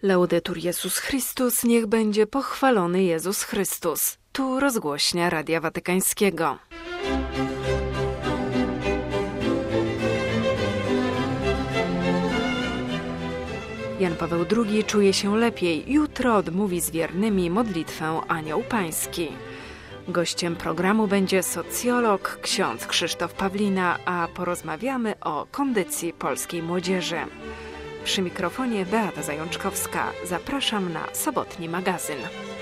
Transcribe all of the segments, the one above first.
Laudetur Jesus Chrystus, niech będzie pochwalony Jezus Chrystus. Tu rozgłośnia Radia Watykańskiego. Jan Paweł II czuje się lepiej. Jutro odmówi z wiernymi modlitwę Anioł Pański. Gościem programu będzie socjolog ksiądz Krzysztof Pawlina, a porozmawiamy o kondycji polskiej młodzieży. Przy mikrofonie Beata Zajączkowska. Zapraszam na sobotni magazyn.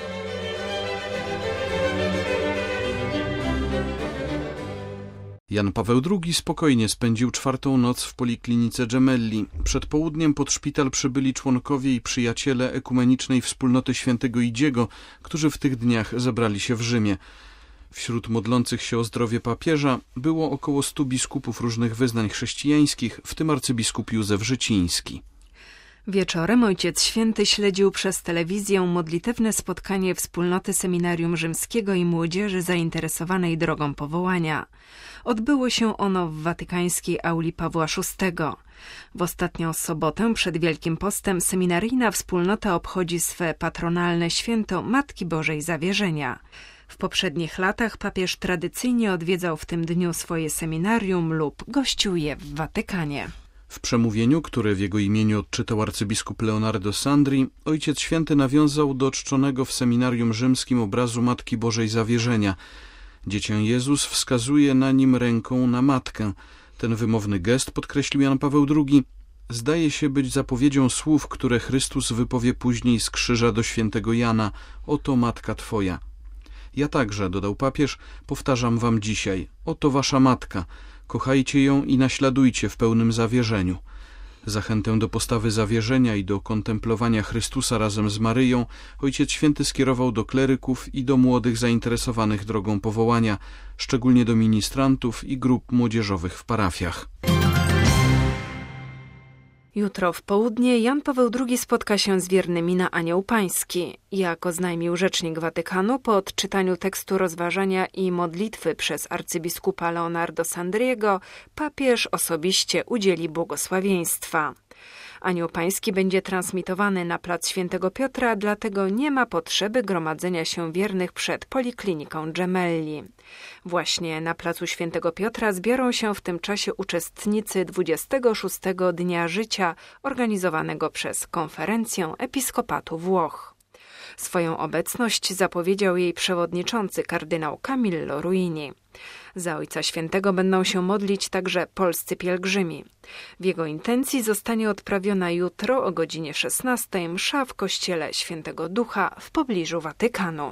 Jan Paweł II spokojnie spędził czwartą noc w Poliklinice Gemelli. Przed południem pod szpital przybyli członkowie i przyjaciele Ekumenicznej Wspólnoty Świętego Idziego, którzy w tych dniach zebrali się w Rzymie. Wśród modlących się o zdrowie papieża było około 100 biskupów różnych wyznań chrześcijańskich, w tym arcybiskup Józef Życiński. Wieczorem Ojciec Święty śledził przez telewizję modlitewne spotkanie Wspólnoty Seminarium Rzymskiego i młodzieży zainteresowanej drogą powołania. Odbyło się ono w watykańskiej auli Pawła VI. W ostatnią sobotę przed Wielkim Postem seminaryjna wspólnota obchodzi swe patronalne święto Matki Bożej Zawierzenia. W poprzednich latach papież tradycyjnie odwiedzał w tym dniu swoje seminarium lub gościł je w Watykanie. W przemówieniu, które w jego imieniu odczytał arcybiskup Leonardo Sandri, Ojciec Święty nawiązał do czczonego w seminarium rzymskim obrazu Matki Bożej Zawierzenia. Dziecię Jezus wskazuje na nim ręką na matkę. Ten wymowny gest, podkreślił Jan Paweł II, zdaje się być zapowiedzią słów, które Chrystus wypowie później z krzyża do świętego Jana: oto matka Twoja. Ja także, dodał papież, powtarzam wam dzisiaj: oto wasza matka. Kochajcie ją i naśladujcie w pełnym zawierzeniu. Zachętę do postawy zawierzenia i do kontemplowania Chrystusa razem z Maryją Ojciec Święty skierował do kleryków i do młodych zainteresowanych drogą powołania, szczególnie do ministrantów i grup młodzieżowych w parafiach. Jutro w południe Jan Paweł II spotka się z wiernymi na Anioł Pański. Jak oznajmił rzecznik Watykanu, po odczytaniu tekstu rozważania i modlitwy przez arcybiskupa Leonardo Sandriego, papież osobiście udzieli błogosławieństwa. Anioł Pański będzie transmitowany na plac Świętego Piotra, dlatego nie ma potrzeby gromadzenia się wiernych przed Polikliniką Gemelli. Właśnie na placu Świętego Piotra zbiorą się w tym czasie uczestnicy 26. Dnia Życia organizowanego przez Konferencję Episkopatu Włoch. Swoją obecność zapowiedział jej przewodniczący kardynał Camillo Ruini. Za Ojca Świętego będą się modlić także polscy pielgrzymi. W jego intencji zostanie odprawiona jutro o godzinie 16 msza w kościele Świętego Ducha w pobliżu Watykanu.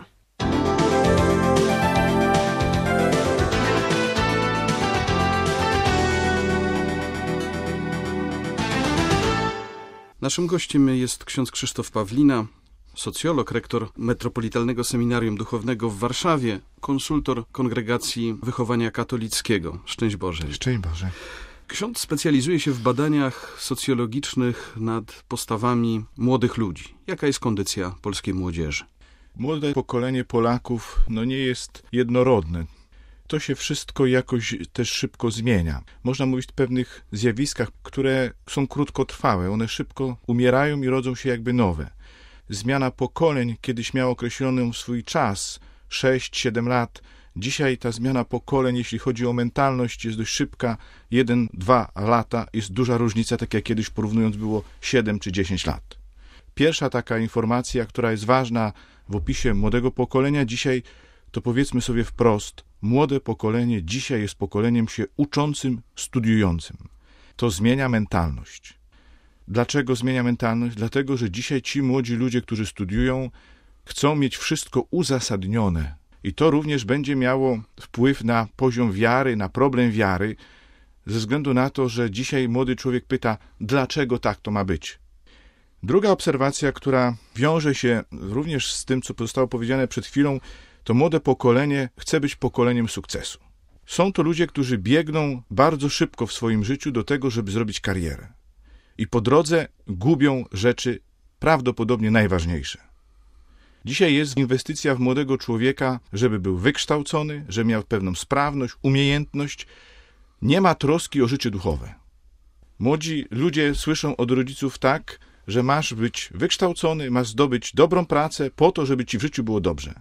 Naszym gościem jest ksiądz Krzysztof Pawlina, socjolog, rektor Metropolitalnego Seminarium Duchownego w Warszawie, konsultor Kongregacji Wychowania Katolickiego. Szczęść Boże. Szczęść Boże. Ksiądz specjalizuje się w badaniach socjologicznych nad postawami młodych ludzi. Jaka jest kondycja polskiej młodzieży? Młode pokolenie Polaków nie jest jednorodne. To się wszystko jakoś też szybko zmienia. Można mówić o pewnych zjawiskach, które są krótkotrwałe. One szybko umierają i rodzą się jakby nowe. Zmiana pokoleń kiedyś miała określony swój czas, 6-7 lat. Dzisiaj ta zmiana pokoleń, jeśli chodzi o mentalność, jest dość szybka. 1-2 lata jest duża różnica, tak jak kiedyś porównując było 7 czy 10 lat. Pierwsza taka informacja, która jest ważna w opisie młodego pokolenia dzisiaj, to powiedzmy sobie wprost, młode pokolenie dzisiaj jest pokoleniem się uczącym, studiującym. To zmienia mentalność. Dlaczego zmienia mentalność? Dlatego, że dzisiaj ci młodzi ludzie, którzy studiują, chcą mieć wszystko uzasadnione. I to również będzie miało wpływ na poziom wiary, na problem wiary, ze względu na to, że dzisiaj młody człowiek pyta, dlaczego tak to ma być. Druga obserwacja, która wiąże się również z tym, co zostało powiedziane przed chwilą, to młode pokolenie chce być pokoleniem sukcesu. Są to ludzie, którzy biegną bardzo szybko w swoim życiu do tego, żeby zrobić karierę. I po drodze gubią rzeczy prawdopodobnie najważniejsze. Dzisiaj jest inwestycja w młodego człowieka, żeby był wykształcony, żeby miał pewną sprawność, umiejętność. Nie ma troski o życie duchowe. Młodzi ludzie słyszą od rodziców tak, że masz być wykształcony, masz zdobyć dobrą pracę po to, żeby ci w życiu było dobrze.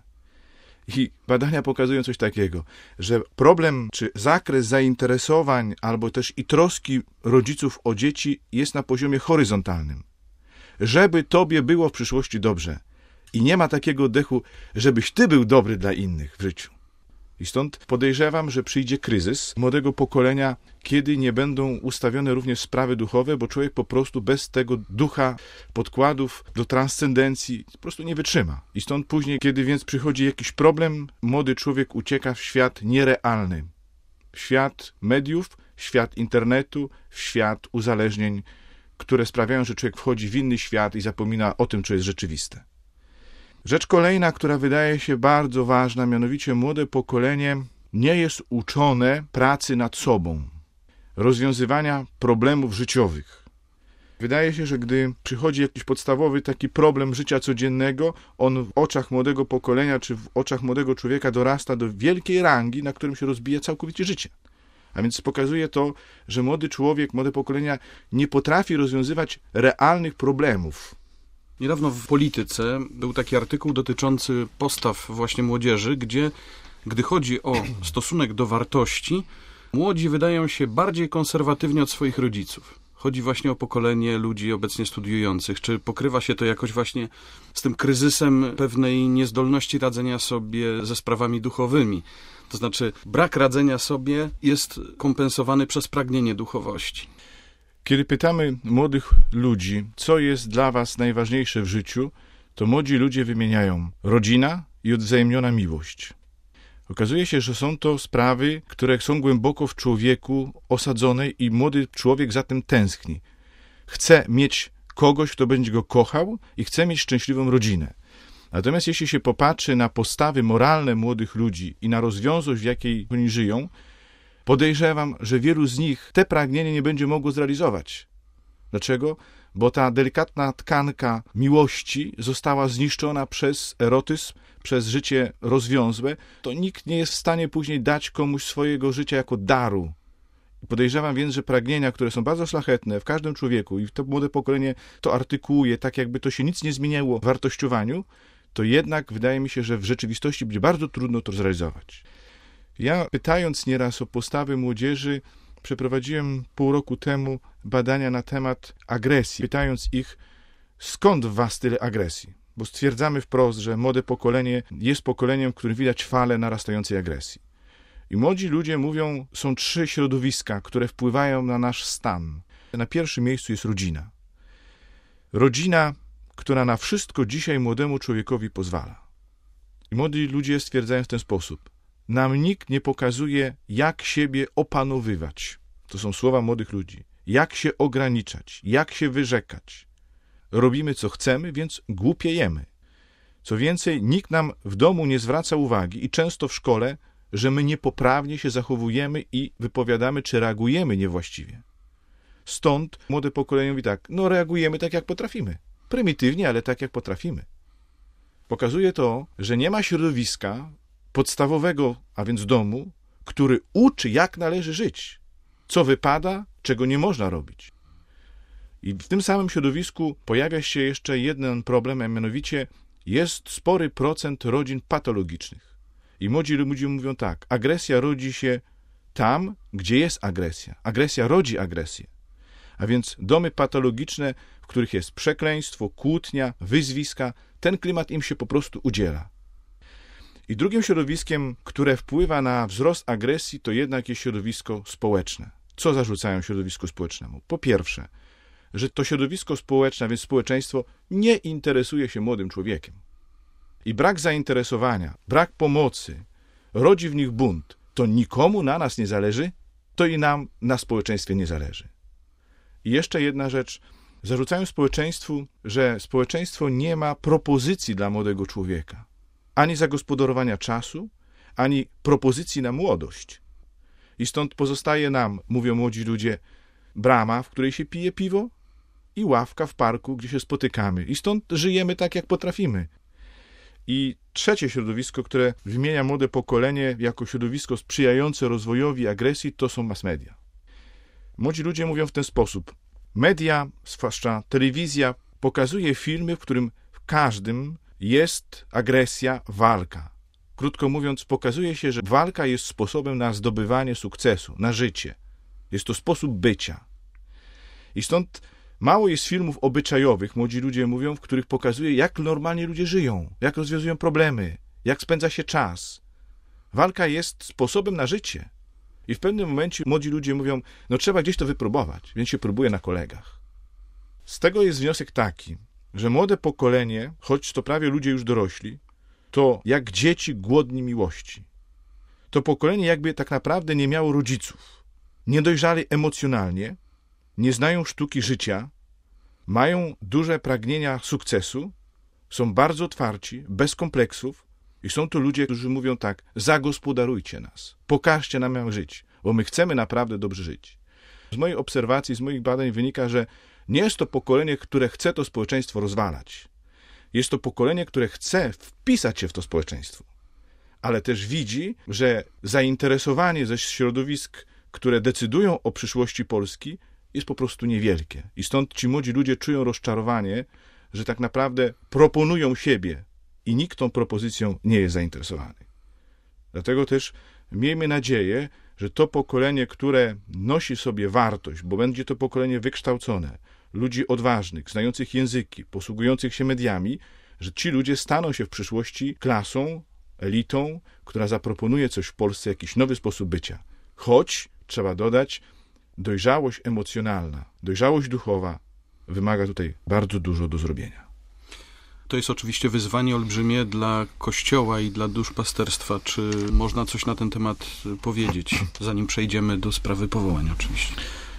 I badania pokazują coś takiego, że problem czy zakres zainteresowań albo też i troski rodziców o dzieci jest na poziomie horyzontalnym. Żeby tobie było w przyszłości dobrze. I nie ma takiego oddechu, żebyś ty był dobry dla innych w życiu. I stąd podejrzewam, że przyjdzie kryzys młodego pokolenia, kiedy nie będą ustawione również sprawy duchowe, bo człowiek po prostu bez tego ducha podkładów do transcendencji po prostu nie wytrzyma. I stąd później, kiedy więc przychodzi jakiś problem, młody człowiek ucieka w świat nierealny. W świat mediów, w świat internetu, w świat uzależnień, które sprawiają, że człowiek wchodzi w inny świat i zapomina o tym, co jest rzeczywiste. Rzecz kolejna, która wydaje się bardzo ważna, mianowicie młode pokolenie nie jest uczone pracy nad sobą, rozwiązywania problemów życiowych. Wydaje się, że gdy przychodzi jakiś podstawowy taki problem życia codziennego, on w oczach młodego pokolenia czy w oczach młodego człowieka dorasta do wielkiej rangi, na którym się rozbija całkowicie życie. A więc pokazuje to, że młody człowiek, młode pokolenia nie potrafi rozwiązywać realnych problemów. Niedawno w Polityce był taki artykuł dotyczący postaw właśnie młodzieży, gdy chodzi o stosunek do wartości, młodzi wydają się bardziej konserwatywni od swoich rodziców. Chodzi właśnie o pokolenie ludzi obecnie studiujących. Czy pokrywa się to jakoś właśnie z tym kryzysem pewnej niezdolności radzenia sobie ze sprawami duchowymi? To znaczy brak radzenia sobie jest kompensowany przez pragnienie duchowości. Kiedy pytamy młodych ludzi, co jest dla was najważniejsze w życiu, to młodzi ludzie wymieniają rodzina i odwzajemniona miłość. Okazuje się, że są to sprawy, które są głęboko w człowieku osadzone i młody człowiek za tym tęskni. Chce mieć kogoś, kto będzie go kochał i chce mieć szczęśliwą rodzinę. Natomiast jeśli się popatrzy na postawy moralne młodych ludzi i na rozwiązłość, w jakiej oni żyją, podejrzewam, że wielu z nich te pragnienie nie będzie mogło zrealizować. Dlaczego? Bo ta delikatna tkanka miłości została zniszczona przez erotyzm, przez życie rozwiązłe. To nikt nie jest w stanie później dać komuś swojego życia jako daru. Podejrzewam więc, że pragnienia, które są bardzo szlachetne w każdym człowieku i to młode pokolenie to artykułuje, tak jakby to się nic nie zmieniało w wartościowaniu, to jednak wydaje mi się, że w rzeczywistości będzie bardzo trudno to zrealizować. Ja, pytając nieraz o postawy młodzieży, przeprowadziłem pół roku temu badania na temat agresji, pytając ich, skąd w was tyle agresji? Bo stwierdzamy wprost, że młode pokolenie jest pokoleniem, w którym widać falę narastającej agresji. I młodzi ludzie mówią, są 3 środowiska, które wpływają na nasz stan. Na pierwszym miejscu jest rodzina. Rodzina, która na wszystko dzisiaj młodemu człowiekowi pozwala. I młodzi ludzie stwierdzają w ten sposób. Nam nikt nie pokazuje, jak siebie opanowywać. To są słowa młodych ludzi. Jak się ograniczać, jak się wyrzekać. Robimy, co chcemy, więc głupiejemy. Co więcej, nikt nam w domu nie zwraca uwagi i często w szkole, że my niepoprawnie się zachowujemy i wypowiadamy, czy reagujemy niewłaściwie. Stąd młode pokolenie mówi tak, reagujemy tak, jak potrafimy. Prymitywnie, ale tak, jak potrafimy. Pokazuje to, że nie ma środowiska podstawowego, a więc domu, który uczy, jak należy żyć, co wypada, czego nie można robić. I w tym samym środowisku pojawia się jeszcze jeden problem, a mianowicie jest spory procent rodzin patologicznych. I młodzi ludzie mówią tak, agresja rodzi się tam, gdzie jest agresja. Agresja rodzi agresję. A więc domy patologiczne, w których jest przekleństwo, kłótnia, wyzwiska, ten klimat im się po prostu udziela. I drugim środowiskiem, które wpływa na wzrost agresji, to jednak jest środowisko społeczne. Co zarzucają środowisku społecznemu? Po pierwsze, że to środowisko społeczne, a więc społeczeństwo, nie interesuje się młodym człowiekiem. I brak zainteresowania, brak pomocy rodzi w nich bunt. To nikomu na nas nie zależy, to i nam na społeczeństwie nie zależy. I jeszcze jedna rzecz. Zarzucają społeczeństwu, że społeczeństwo nie ma propozycji dla młodego człowieka. Ani zagospodarowania czasu, ani propozycji na młodość. I stąd pozostaje nam, mówią młodzi ludzie, brama, w której się pije piwo i ławka w parku, gdzie się spotykamy. I stąd żyjemy tak, jak potrafimy. I trzecie środowisko, które wymienia młode pokolenie jako środowisko sprzyjające rozwojowi agresji, to są mass media. Młodzi ludzie mówią w ten sposób. Media, zwłaszcza telewizja, pokazuje filmy, w którym w każdym jest agresja, walka. Krótko mówiąc, pokazuje się, że walka jest sposobem na zdobywanie sukcesu, na życie. Jest to sposób bycia. I stąd mało jest filmów obyczajowych, młodzi ludzie mówią, w których pokazuje, jak normalnie ludzie żyją, jak rozwiązują problemy, jak spędza się czas. Walka jest sposobem na życie. I w pewnym momencie młodzi ludzie mówią, no trzeba gdzieś to wypróbować, więc się próbuje na kolegach. Z tego jest wniosek taki, że młode pokolenie, choć to prawie ludzie już dorośli, to jak dzieci głodni miłości. To pokolenie jakby tak naprawdę nie miało rodziców. Nie dojrzali emocjonalnie, nie znają sztuki życia, mają duże pragnienia sukcesu, są bardzo otwarci, bez kompleksów i są to ludzie, którzy mówią tak, zagospodarujcie nas, pokażcie nam jak żyć, bo my chcemy naprawdę dobrze żyć. Z mojej obserwacji, z moich badań wynika, że nie jest to pokolenie, które chce to społeczeństwo rozwalać. Jest to pokolenie, które chce wpisać się w to społeczeństwo, ale też widzi, że zainteresowanie ze środowisk, które decydują o przyszłości Polski, jest po prostu niewielkie. I stąd ci młodzi ludzie czują rozczarowanie, że tak naprawdę proponują siebie i nikt tą propozycją nie jest zainteresowany. Dlatego też miejmy nadzieję, że to pokolenie, które nosi sobie wartość, bo będzie to pokolenie wykształcone, ludzi odważnych, znających języki, posługujących się mediami, że ci ludzie staną się w przyszłości klasą, elitą, która zaproponuje coś w Polsce, jakiś nowy sposób bycia. Choć, trzeba dodać, dojrzałość emocjonalna, dojrzałość duchowa wymaga tutaj bardzo dużo do zrobienia. To jest oczywiście wyzwanie olbrzymie dla Kościoła i dla duszpasterstwa. Czy można coś na ten temat powiedzieć, zanim przejdziemy do sprawy powołań oczywiście?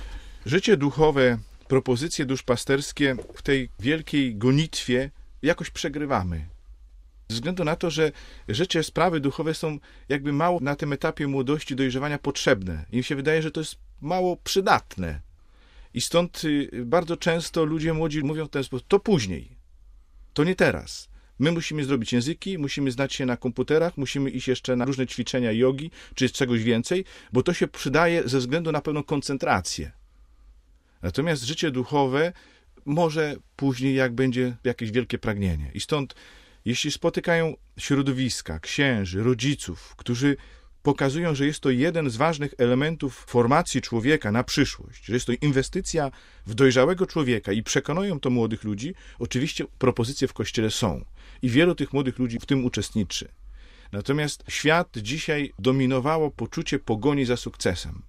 Życie duchowe, propozycje duszpasterskie w tej wielkiej gonitwie jakoś przegrywamy. Ze względu na to, że rzeczy, sprawy duchowe są jakby mało na tym etapie młodości, dojrzewania potrzebne. Im się wydaje, że to jest mało przydatne. I stąd bardzo często ludzie młodzi mówią w ten sposób, to później, to nie teraz. My musimy zrobić języki, musimy znać się na komputerach, musimy iść jeszcze na różne ćwiczenia jogi, czy czegoś więcej, bo to się przydaje ze względu na pewną koncentrację. Natomiast życie duchowe może później, jak będzie jakieś wielkie pragnienie. I stąd, jeśli spotykają środowiska, księży, rodziców, którzy pokazują, że jest to jeden z ważnych elementów formacji człowieka na przyszłość, że jest to inwestycja w dojrzałego człowieka i przekonują to młodych ludzi, oczywiście propozycje w Kościele są i wielu tych młodych ludzi w tym uczestniczy. Natomiast świat dzisiaj dominowało poczucie pogoni za sukcesem.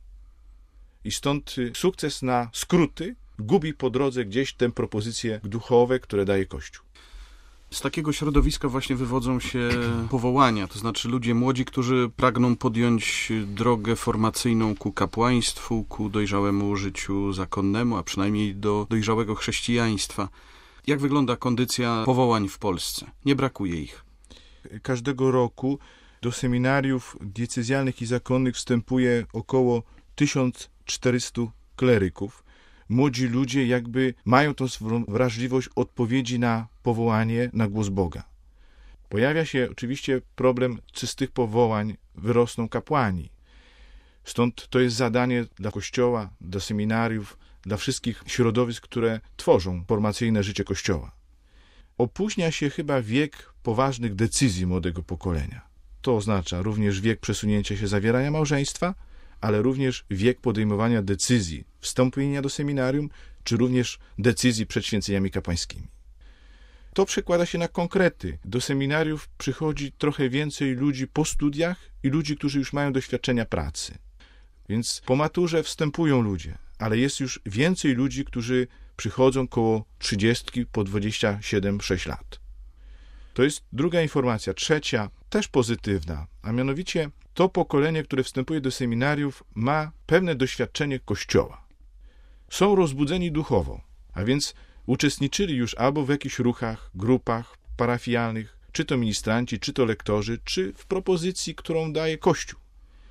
I stąd sukces na skróty gubi po drodze gdzieś te propozycje duchowe, które daje Kościół. Z takiego środowiska właśnie wywodzą się powołania, to znaczy ludzie młodzi, którzy pragną podjąć drogę formacyjną ku kapłaństwu, ku dojrzałemu życiu zakonnemu, a przynajmniej do dojrzałego chrześcijaństwa. Jak wygląda kondycja powołań w Polsce? Nie brakuje ich. Każdego roku do seminariów diecezjalnych i zakonnych wstępuje około 1400 kleryków. Młodzi ludzie jakby mają tą wrażliwość odpowiedzi na powołanie, na głos Boga. Pojawia się oczywiście problem, czy z tych powołań wyrosną kapłani. Stąd to jest zadanie dla Kościoła, dla seminariów, dla wszystkich środowisk, które tworzą formacyjne życie Kościoła. Opóźnia się chyba wiek poważnych decyzji młodego pokolenia. To oznacza również wiek przesunięcia się zawierania małżeństwa, ale również wiek podejmowania decyzji, wstąpienia do seminarium, czy również decyzji przed święceniami kapłańskimi. To przekłada się na konkrety. Do seminariów przychodzi trochę więcej ludzi po studiach i ludzi, którzy już mają doświadczenia pracy. Więc po maturze wstępują ludzie, ale jest już więcej ludzi, którzy przychodzą koło 30, po 27-6 lat. To jest druga informacja. Trzecia, też pozytywna, a mianowicie to pokolenie, które wstępuje do seminariów, ma pewne doświadczenie Kościoła. Są rozbudzeni duchowo, a więc uczestniczyli już albo w jakichś ruchach, grupach parafialnych, czy to ministranci, czy to lektorzy, czy w propozycji, którą daje Kościół.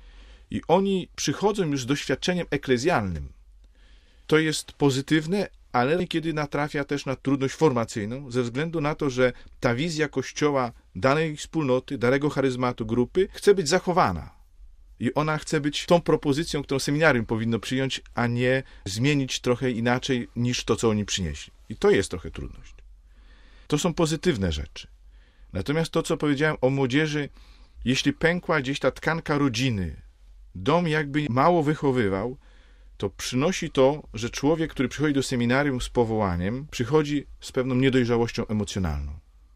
I oni przychodzą już z doświadczeniem eklezjalnym. To jest pozytywne, ale kiedy natrafia też na trudność formacyjną, ze względu na to, że ta wizja Kościoła, danej wspólnoty, danego charyzmatu grupy chce być zachowana. I ona chce być tą propozycją, którą seminarium powinno przyjąć, a nie zmienić trochę inaczej niż to, co oni przynieśli. I to jest trochę trudność. To są pozytywne rzeczy. Natomiast to, co powiedziałem o młodzieży, jeśli pękła gdzieś ta tkanka rodziny, dom jakby mało wychowywał, to przynosi to, że człowiek, który przychodzi do seminarium z powołaniem, przychodzi z pewną niedojrzałością emocjonalną.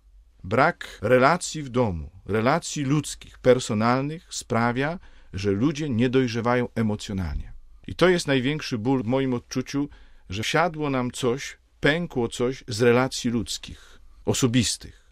Brak relacji w domu, relacji ludzkich, personalnych sprawia, że ludzie nie dojrzewają emocjonalnie. I to jest największy ból w moim odczuciu, że wsiadło nam coś, pękło coś z relacji ludzkich, osobistych.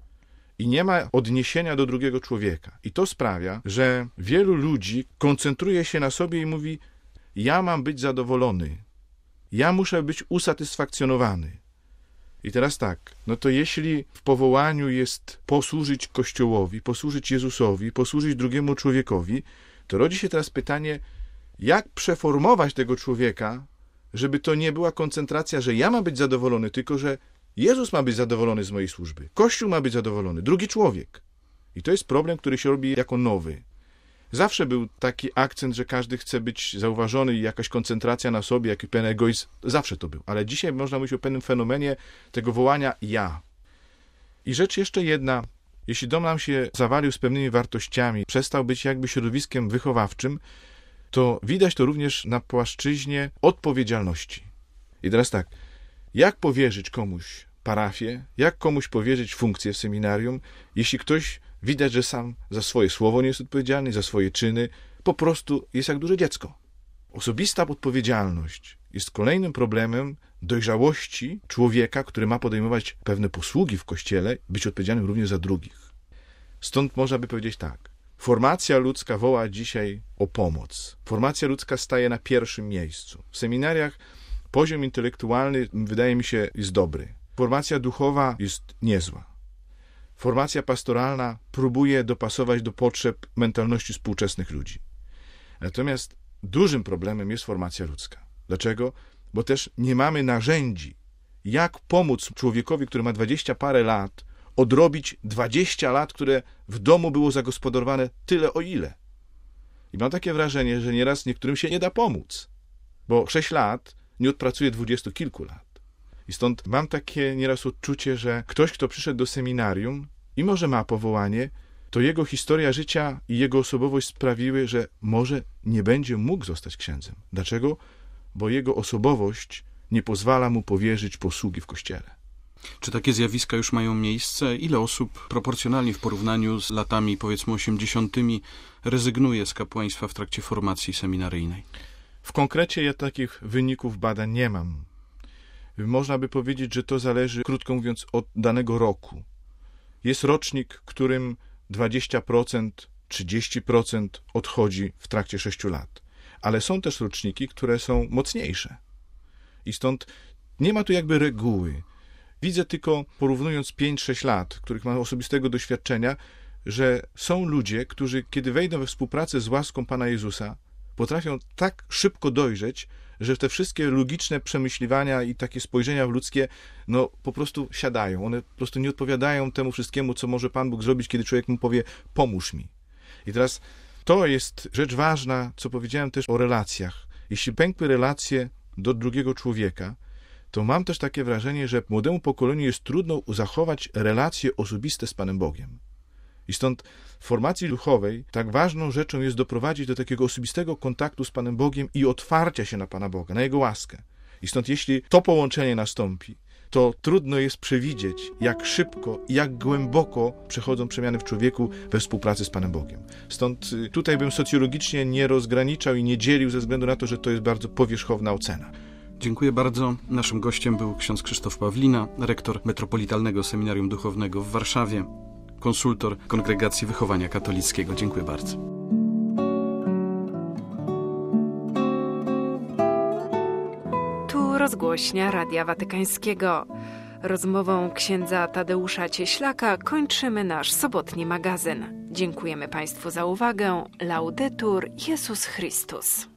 I nie ma odniesienia do drugiego człowieka. I to sprawia, że wielu ludzi koncentruje się na sobie i mówi: ja mam być zadowolony, ja muszę być usatysfakcjonowany. I teraz tak, no to jeśli w powołaniu jest posłużyć Kościołowi, posłużyć Jezusowi, posłużyć drugiemu człowiekowi, to rodzi się teraz pytanie, jak przeformować tego człowieka, żeby to nie była koncentracja, że ja mam być zadowolony, tylko że Jezus ma być zadowolony z mojej służby, Kościół ma być zadowolony, drugi człowiek. I to jest problem, który się robi jako nowy. Zawsze był taki akcent, że każdy chce być zauważony i jakaś koncentracja na sobie, jakiś pewien egoizm. Zawsze to był. Ale dzisiaj można mówić o pewnym fenomenie tego wołania ja. I rzecz jeszcze jedna. Jeśli dom nam się zawalił z pewnymi wartościami, przestał być jakby środowiskiem wychowawczym, to widać to również na płaszczyźnie odpowiedzialności. I teraz tak, jak powierzyć komuś parafię, jak komuś powierzyć funkcję w seminarium, jeśli ktoś widać, że sam za swoje słowo nie jest odpowiedzialny, za swoje czyny, po prostu jest jak duże dziecko. Osobista odpowiedzialność jest kolejnym problemem dojrzałości człowieka, który ma podejmować pewne posługi w Kościele, być odpowiedzialnym również za drugich. Stąd można by powiedzieć tak. Formacja ludzka woła dzisiaj o pomoc. Formacja ludzka staje na pierwszym miejscu. W seminariach poziom intelektualny, wydaje mi się, jest dobry. Formacja duchowa jest niezła. Formacja pastoralna próbuje dopasować do potrzeb mentalności współczesnych ludzi. Natomiast dużym problemem jest formacja ludzka. Dlaczego? Bo też nie mamy narzędzi, jak pomóc człowiekowi, który ma 20 parę lat, odrobić 20 lat, które w domu było zagospodarowane tyle o ile. I mam takie wrażenie, że nieraz niektórym się nie da pomóc, bo 6 lat nie odpracuje 20 kilku lat. I stąd mam takie nieraz odczucie, że ktoś, kto przyszedł do seminarium i może ma powołanie, to jego historia życia i jego osobowość sprawiły, że może nie będzie mógł zostać księdzem. Dlaczego? Bo jego osobowość nie pozwala mu powierzyć posługi w Kościele. Czy takie zjawiska już mają miejsce? Ile osób proporcjonalnie w porównaniu z latami, powiedzmy, 80. rezygnuje z kapłaństwa w trakcie formacji seminaryjnej? W konkrecie ja takich wyników badań nie mam. Można by powiedzieć, że to zależy, krótko mówiąc, od danego roku. Jest rocznik, którym 20%, 30% odchodzi w trakcie 6 lat. Ale są też roczniki, które są mocniejsze. I stąd nie ma tu jakby reguły. Widzę tylko, porównując 5-6 lat, których mam osobistego doświadczenia, że są ludzie, którzy kiedy wejdą we współpracę z łaską Pana Jezusa, potrafią tak szybko dojrzeć, że te wszystkie logiczne przemyśliwania i takie spojrzenia ludzkie, no po prostu siadają. One po prostu nie odpowiadają temu wszystkiemu, co może Pan Bóg zrobić, kiedy człowiek mu powie, pomóż mi. I teraz to jest rzecz ważna, co powiedziałem też o relacjach. Jeśli pękły relacje do drugiego człowieka, to mam też takie wrażenie, że młodemu pokoleniu jest trudno zachować relacje osobiste z Panem Bogiem. I stąd w formacji duchowej tak ważną rzeczą jest doprowadzić do takiego osobistego kontaktu z Panem Bogiem i otwarcia się na Pana Boga, na Jego łaskę. I stąd jeśli to połączenie nastąpi, to trudno jest przewidzieć, jak szybko i jak głęboko przechodzą przemiany w człowieku we współpracy z Panem Bogiem. Stąd tutaj bym socjologicznie nie rozgraniczał i nie dzielił ze względu na to, że to jest bardzo powierzchowna ocena. Dziękuję bardzo. Naszym gościem był ksiądz Krzysztof Pawlina, rektor Metropolitalnego Seminarium Duchownego w Warszawie, konsultor Kongregacji Wychowania Katolickiego. Dziękuję bardzo. Tu rozgłośnia Radia Watykańskiego. Rozmową księdza Tadeusza Cieślaka kończymy nasz sobotni magazyn. Dziękujemy Państwu za uwagę. Laudetur Jezus Chrystus.